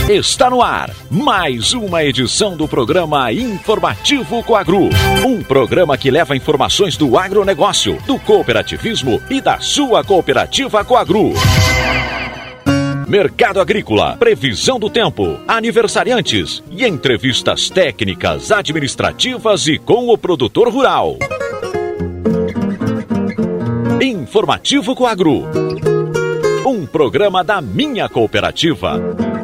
Está no ar mais uma edição do programa Informativo Coagro. Um programa que leva informações do agronegócio, do cooperativismo e da sua cooperativa Coagro. Mercado agrícola, previsão do tempo, aniversariantes e entrevistas técnicas, administrativas e com o produtor rural. Informativo Coagro. Um programa da minha cooperativa.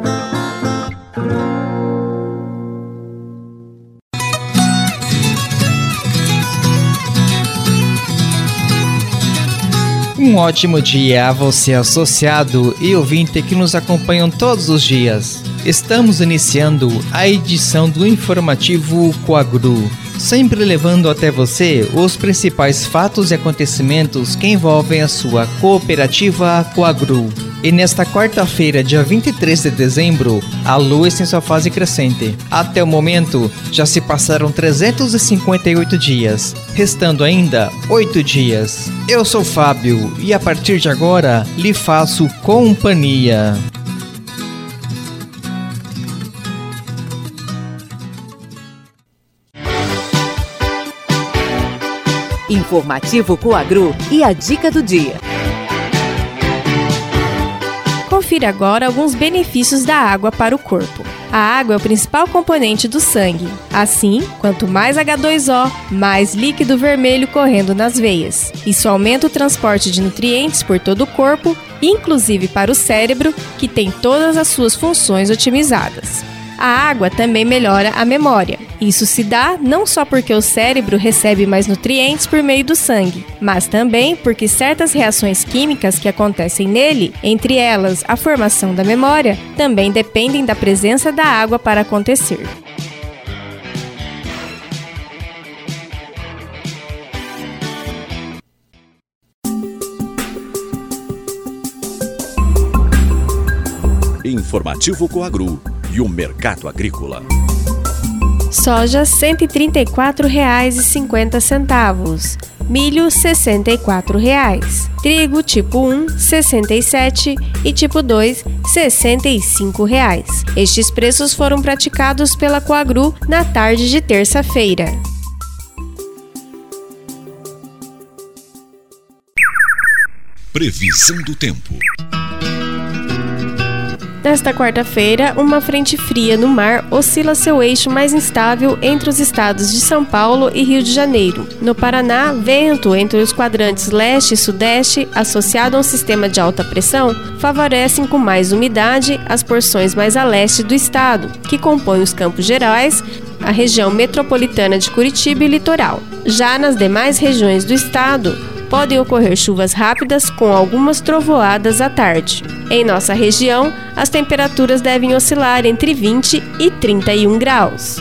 Um ótimo dia a você, associado e ouvinte que nos acompanham todos os dias. Estamos iniciando a edição do Informativo Coagro, sempre levando até você os principais fatos e acontecimentos que envolvem a sua cooperativa Coagro. E nesta quarta-feira, dia 23 de dezembro, a lua está em sua fase crescente. Até o momento, já se passaram 358 dias, restando ainda 8 dias. Eu sou Fábio e a partir de agora, lhe faço companhia. Informativo Coagro e a dica do dia. Confira agora alguns benefícios da água para o corpo. A água é o principal componente do sangue. Assim, quanto mais H2O, mais líquido vermelho correndo nas veias. Isso aumenta o transporte de nutrientes por todo o corpo, inclusive para o cérebro, que tem todas as suas funções otimizadas. A água também melhora a memória. Isso se dá não só porque o cérebro recebe mais nutrientes por meio do sangue, mas também porque certas reações químicas que acontecem nele, entre elas a formação da memória, também dependem da presença da água para acontecer. Informativo Coagro e o mercado agrícola. Soja R$ 134,50. Milho R$ 64. Trigo tipo 1, R$ 67 e tipo 2, R$ 65. Estes preços foram praticados pela Coagro na tarde de terça-feira. Previsão do tempo. Nesta quarta-feira, uma frente fria no mar oscila seu eixo mais instável entre os estados de São Paulo e Rio de Janeiro. No Paraná, vento entre os quadrantes leste e sudeste, associado a um sistema de alta pressão, favorecem com mais umidade as porções mais a leste do estado, que compõem os Campos Gerais, a região metropolitana de Curitiba e litoral. Já nas demais regiões do estado, podem ocorrer chuvas rápidas com algumas trovoadas à tarde. Em nossa região, as temperaturas devem oscilar entre 20 e 31 graus.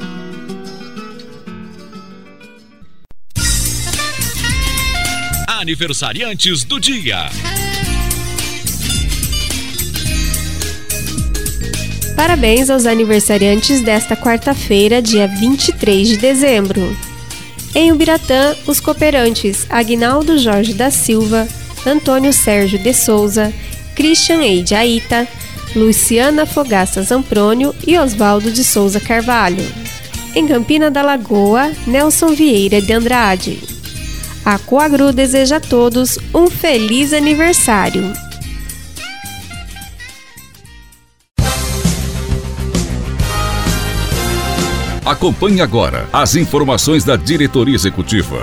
Aniversariantes do dia. Parabéns aos aniversariantes desta quarta-feira, dia 23 de dezembro. Em Ubiratã, os cooperantes Aguinaldo Jorge da Silva, Antônio Sérgio de Souza, Christian Eide Aita, Luciana Fogaça Zamprônio e Osvaldo de Souza Carvalho. Em Campina da Lagoa, Nelson Vieira de Andrade. A Coagro deseja a todos um feliz aniversário. Acompanhe agora as informações da diretoria executiva.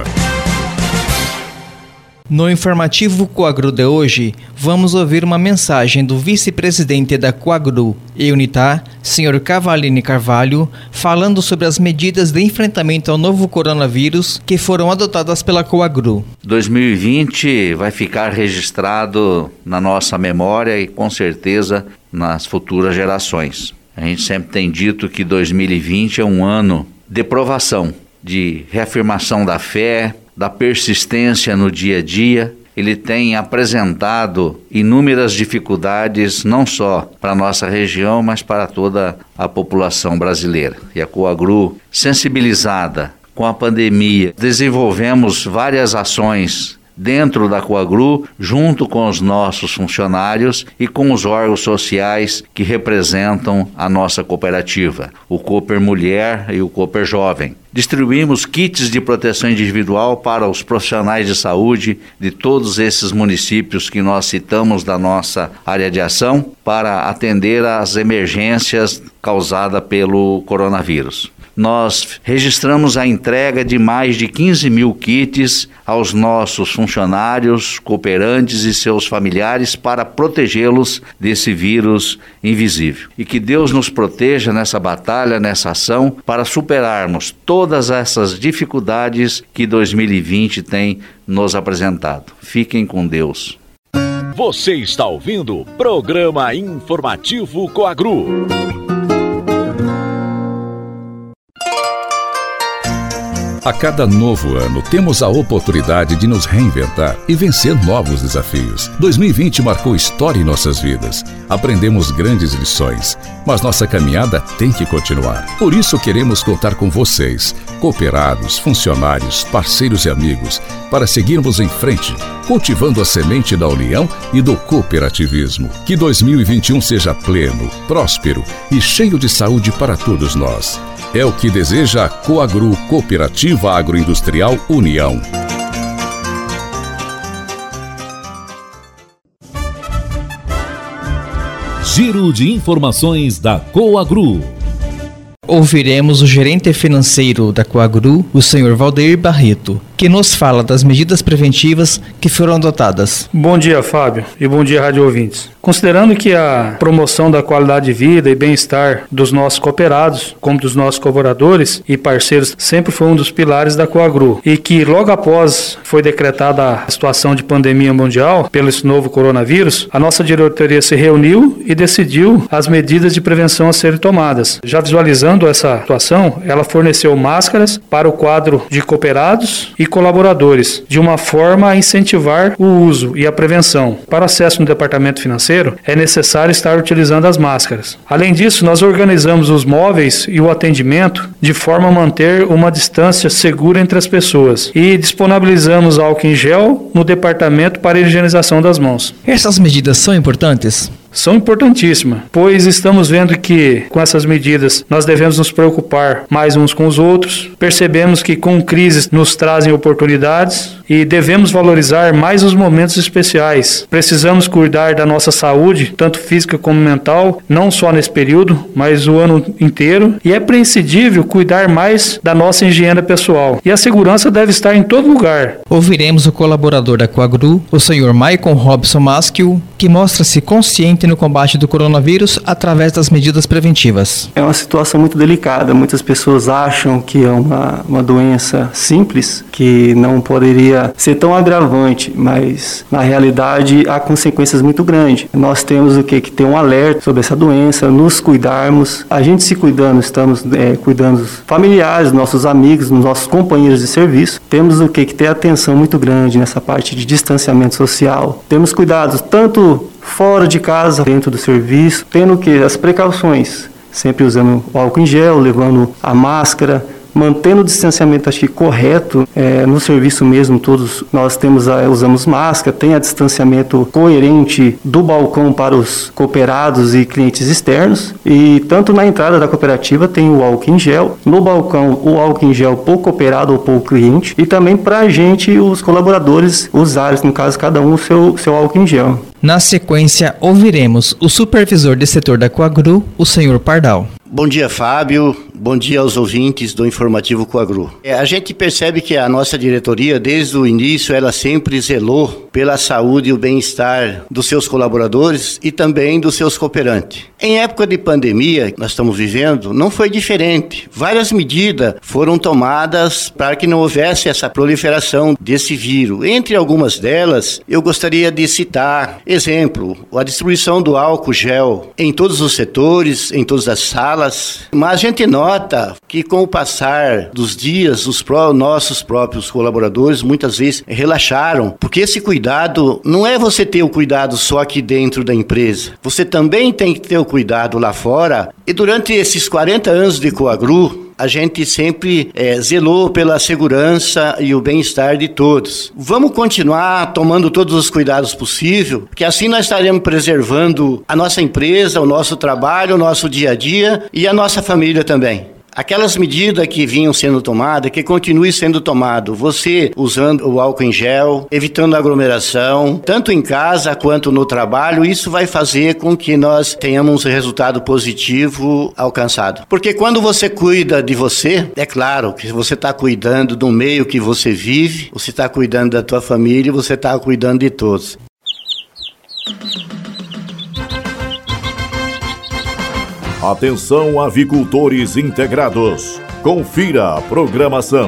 No Informativo Coagro de hoje, vamos ouvir uma mensagem do vice-presidente da Coagro e Unitar, Sr. Cavalini Carvalho, falando sobre as medidas de enfrentamento ao novo coronavírus que foram adotadas pela Coagro. 2020 vai ficar registrado na nossa memória e com certeza nas futuras gerações. A gente sempre tem dito que 2020 é um ano de provação, de reafirmação da fé, da persistência no dia a dia. Ele tem apresentado inúmeras dificuldades, não só para a nossa região, mas para toda a população brasileira. E a Coagro, sensibilizada com a pandemia, desenvolvemos várias ações dentro da Coagru, junto com os nossos funcionários e com os órgãos sociais que representam a nossa cooperativa, o Cooper Mulher e o Cooper Jovem. Distribuímos kits de proteção individual para os profissionais de saúde de todos esses municípios que nós citamos da nossa área de ação para atender às emergências causadas pelo coronavírus. Nós registramos a entrega de mais de 15 mil kits aos nossos funcionários, cooperantes e seus familiares para protegê-los desse vírus invisível. E que Deus nos proteja nessa batalha, nessa ação, para superarmos todas essas dificuldades que 2020 tem nos apresentado. Fiquem com Deus. Você está ouvindo o Programa Informativo Coagru. A cada novo ano, temos a oportunidade de nos reinventar e vencer novos desafios. 2020 marcou história em nossas vidas. Aprendemos grandes lições, mas nossa caminhada tem que continuar. Por isso, queremos contar com vocês, cooperados, funcionários, parceiros e amigos, para seguirmos em frente, cultivando a semente da união e do cooperativismo. Que 2021 seja pleno, próspero e cheio de saúde para todos nós. É o que deseja a Coagru, Cooperativa Agroindustrial União. Giro de informações da Coagru. Ouviremos o gerente financeiro da Coagru, o senhor Valdeir Barreto, que nos fala das medidas preventivas que foram adotadas. Bom dia, Fábio, e bom dia, rádio ouvintes. Considerando que a promoção da qualidade de vida e bem-estar dos nossos cooperados, como dos nossos colaboradores e parceiros, sempre foi um dos pilares da Coagru, e que logo após foi decretada a situação de pandemia mundial pelo esse novo coronavírus, a nossa diretoria se reuniu e decidiu as medidas de prevenção a serem tomadas. Já visualizando essa situação, ela forneceu máscaras para o quadro de cooperados e colaboradores, de uma forma a incentivar o uso e a prevenção. Para acesso no departamento financeiro, é necessário estar utilizando as máscaras. Além disso, nós organizamos os móveis e o atendimento de forma a manter uma distância segura entre as pessoas e disponibilizamos álcool em gel no departamento para a higienização das mãos. Essas medidas são importantes? São importantíssimas, pois estamos vendo que com essas medidas nós devemos nos preocupar mais uns com os outros, percebemos que com crises nos trazem oportunidades e devemos valorizar mais os momentos especiais. Precisamos cuidar da nossa saúde, tanto física como mental, não só nesse período, mas o ano inteiro, e é prescindível cuidar mais da nossa higiene pessoal. E a segurança deve estar em todo lugar. Ouviremos o colaborador da Coagru, o senhor Maicon Robson Maschio, que mostra-se consciente no combate do coronavírus através das medidas preventivas. É uma situação muito delicada. Muitas pessoas acham que é uma doença simples, que não poderia ser tão agravante, mas na realidade há consequências muito grandes. Nós temos que ter um alerta sobre essa doença, nos cuidarmos. A gente se cuidando, estamos cuidando dos familiares, nossos amigos, nossos companheiros de serviço. Temos que ter atenção muito grande nessa parte de distanciamento social. Temos cuidados tanto fora de casa, dentro do serviço, tendo as precauções, sempre usando o álcool em gel, levando a máscara, mantendo o distanciamento, acho que correto, no serviço mesmo, todos nós usamos máscara, tem a distanciamento coerente do balcão para os cooperados e clientes externos, e tanto na entrada da cooperativa tem o álcool em gel, no balcão o álcool em gel por cooperado ou por cliente, e também para a gente, os colaboradores, usarem, no caso, cada um o seu álcool em gel. Na sequência, ouviremos o supervisor de setor da Coagru, o senhor Pardal. Bom dia, Fábio. Bom dia aos ouvintes do Informativo Coagru. A gente percebe que a nossa diretoria, desde o início, ela sempre zelou pela saúde e o bem-estar dos seus colaboradores e também dos seus cooperantes. Em época de pandemia que nós estamos vivendo, não foi diferente. Várias medidas foram tomadas para que não houvesse essa proliferação desse vírus. Entre algumas delas, eu gostaria de citar, exemplo, a distribuição do álcool gel em todos os setores, em todas as salas. Mas a gente nota que com o passar dos dias, os nossos próprios colaboradores muitas vezes relaxaram, porque esse cuidado não é você ter o cuidado só aqui dentro da empresa. Você também tem que ter o cuidado lá fora. E durante esses 40 anos de Coagru, a gente sempre zelou pela segurança e o bem-estar de todos. Vamos continuar tomando todos os cuidados possíveis, porque assim nós estaremos preservando a nossa empresa, o nosso trabalho, o nosso dia a dia e a nossa família também. Aquelas medidas que vinham sendo tomadas, que continue sendo tomado. Você usando o álcool em gel, evitando aglomeração, tanto em casa quanto no trabalho, isso vai fazer com que nós tenhamos um resultado positivo alcançado. Porque quando você cuida de você, é claro que você está cuidando do meio que você vive, você está cuidando da tua família, você está cuidando de todos. Atenção, avicultores integrados. Confira a programação.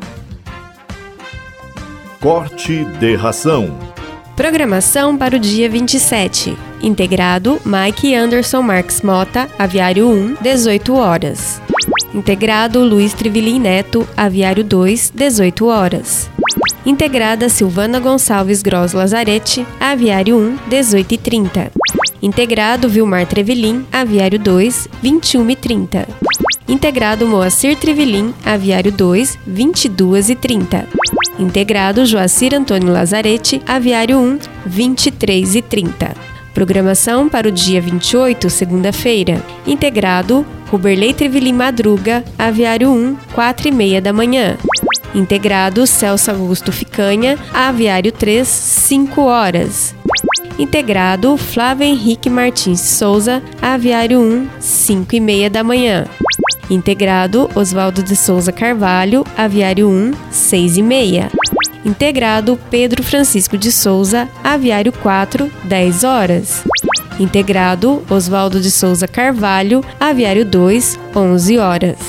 Corte de ração. Programação para o dia 27. Integrado Mike Anderson Marques Mota, Aviário 1, 18 horas. Integrado Luiz Trivelin Neto, Aviário 2, 18 horas. Integrada Silvana Gonçalves Gross Lazarete, Aviário 1, 18h30. Integrado Vilmar Trevelin, Aviário 2, 21h30. Integrado Moacir Trevelin, Aviário 2, 22h30. Integrado Joacir Antônio Lazarete, Aviário 1, 23h30. Programação para o dia 28, segunda-feira. Integrado Ruberley Trevelin Madruga, Aviário 1, 4h30 da manhã. Integrado Celso Augusto Ficanha, Aviário 3, 5 horas. Integrado Flávio Henrique Martins Souza, Aviário 1, 5h30 da manhã. Integrado Oswaldo de Souza Carvalho, Aviário 1, 6h30. Integrado Pedro Francisco de Souza, Aviário 4, 10 horas. Integrado Oswaldo de Souza Carvalho, Aviário 2, 11 horas.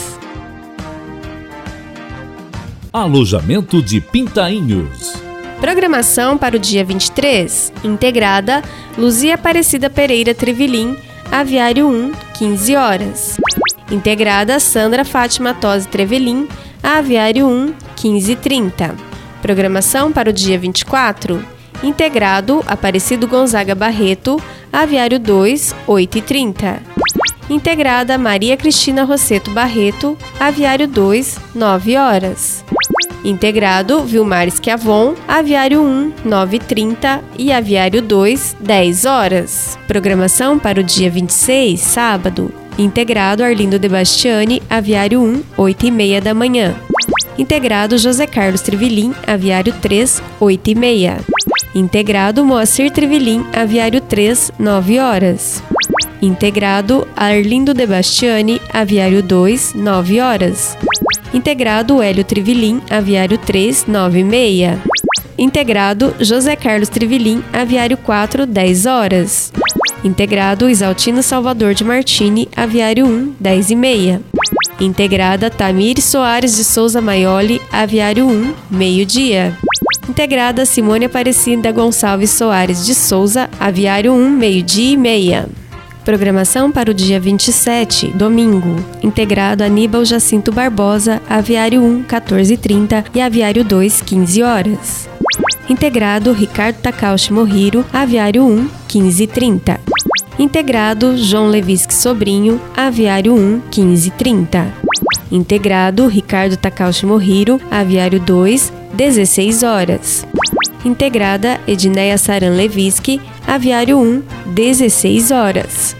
Alojamento de Pintainhos. Programação para o dia 23. Integrada Luzia Aparecida Pereira Trevelin, Aviário 1, 15 horas. Integrada Sandra Fátima Tosi Trevelin, Aviário 1, 15h30. Programação para o dia 24. Integrado Aparecido Gonzaga Barreto, Aviário 2, 8h30. Integrada Maria Cristina Rosseto Barreto, Aviário 2, 9 horas. Integrado Vilmar Schiavon, Aviário 1, 9h30 e Aviário 2, 10 horas. Programação para o dia 26, sábado. Integrado Arlindo de Bastiani, Aviário 1, 8h30 da manhã. Integrado José Carlos Trevelin, Aviário 3, 8h30. Integrado Moacir Trevelin, Aviário 3, 9 horas. Integrado Arlindo de Bastiani, Aviário 2, 9 horas. Integrado Hélio Trevelin, Aviário 3, 9h30. Integrado José Carlos Trevelin, Aviário 4, 10 horas. Integrado Isaltino Salvador de Martini, Aviário 1, 10h30. Integrada Tamires Soares de Souza Maioli, Aviário 1, meio-dia. Integrada Simone Aparecida Gonçalves Soares de Souza, Aviário 1, meio-dia e meia. Programação para o dia 27, domingo. Integrado Aníbal Jacinto Barbosa, Aviário 1, 14h30 e Aviário 2, 15 horas. Integrado Ricardo Takauchi Mohiro, Aviário 1, 15h30. Integrado João Levisque Sobrinho, Aviário 1, 15h30. Integrado Ricardo Takauchi Mohiro, Aviário 2, 16 horas. Integrada Edneia Saran Levisque, Aviário 1, 16 horas.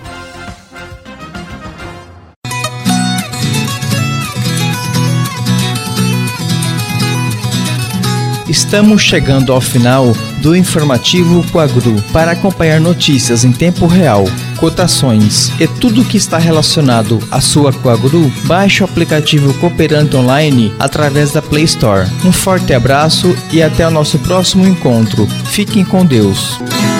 Estamos chegando ao final do informativo Coagru. Para acompanhar notícias em tempo real, cotações e tudo que está relacionado à sua Coagru, baixe o aplicativo Cooperante Online através da Play Store. Um forte abraço e até o nosso próximo encontro. Fiquem com Deus.